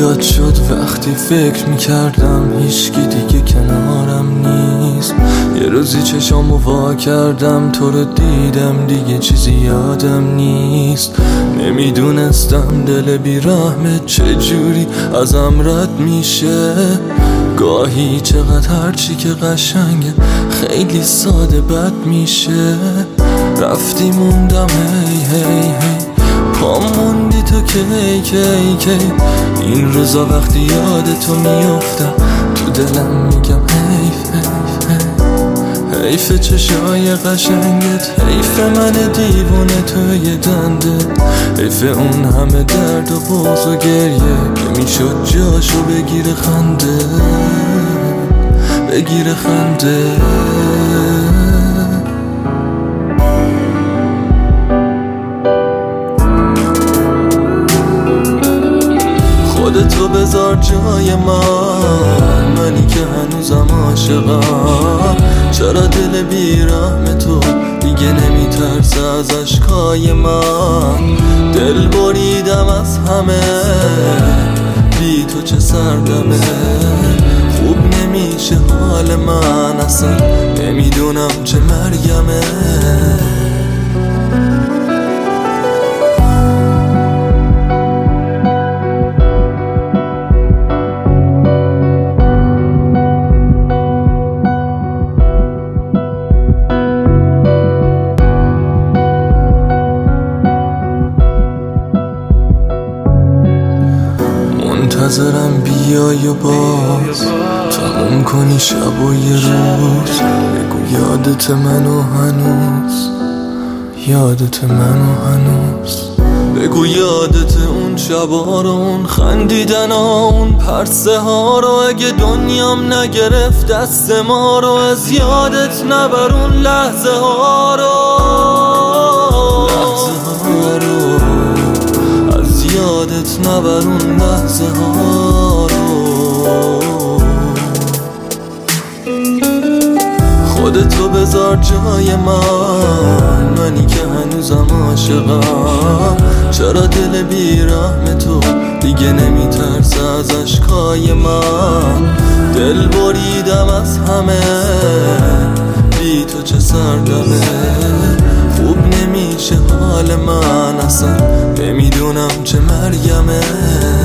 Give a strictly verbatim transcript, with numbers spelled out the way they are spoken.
یاد شد وقتی فکر میکردم هیچکی دیگه کنارم نیست. یه روزی چشامو وا کردم تو رو دیدم دیگه چیزی یادم نیست. نمیدونستم دل بیرحمت چجوری ازم رد میشه. گاهی چقدر هرچی که قشنگه خیلی ساده بد میشه. رفتی موندم هی هی هی پام موندی تو کی کی کی. این روزا وقتی یاد تو میافتم تو دلم میگم حیف حیف حیف. حیف چشای قشنگت، حیف من دیوونه توی دنده، حیف اون همه درد و بغض و گریه که میشد جاشو بگیره خنده بگیره خنده. خودتو بذار جای من، منی که هنوزم عاشقم. چرا دل بیرحم تو دیگه نمیترسه از اشکای من. دل بریدم از همه، بی تو چه سردمه. خوب نمیشه حال من اصلا، نمیدونم چه مرگمه. منتظرم بیای و باز تموم کنی شب و یه روز. بگو یادت منو هنوز، یادت منو هنوز. بگو یادت اون شبا رو، اون خندیدن ها، اون پرسه ها رو. اگه دنیام نگرفت دست ما رو، از یادت نبر اون لحظه ها رو، لحظه ها رو. از یادت نبر اون لحظه ها رو. خودتو بذار جای من، منی که هنوزم عاشقم. چرا دل بیرحم تو دیگه نمیترسه از اشکای من. دل بریدم از همه، بی تو چه سردمه. خوب نمیشه حال من اصلا، نمیدونم چه مرگمه.